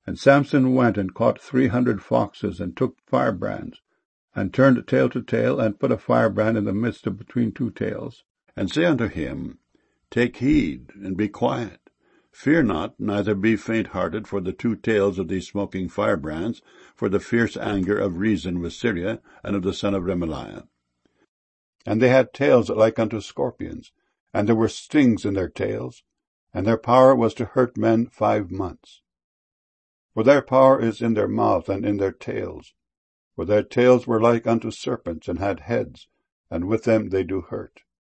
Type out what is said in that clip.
And Samson went and caught 300 foxes, and took firebrands, and turned tail to tail, and put a firebrand in the midst of between two tails, and say unto him, Take heed, and be quiet. Fear not, neither be faint-hearted for the two tails of these smoking firebrands, for the fierce anger of Rezin with Syria, and of the son of Remaliah. And they had tails like unto scorpions, and there were stings in their tails, and their power was to hurt men 5 months. For their power is in their mouth and in their tails. For their tails were like unto serpents, and had heads, and with them they do hurt.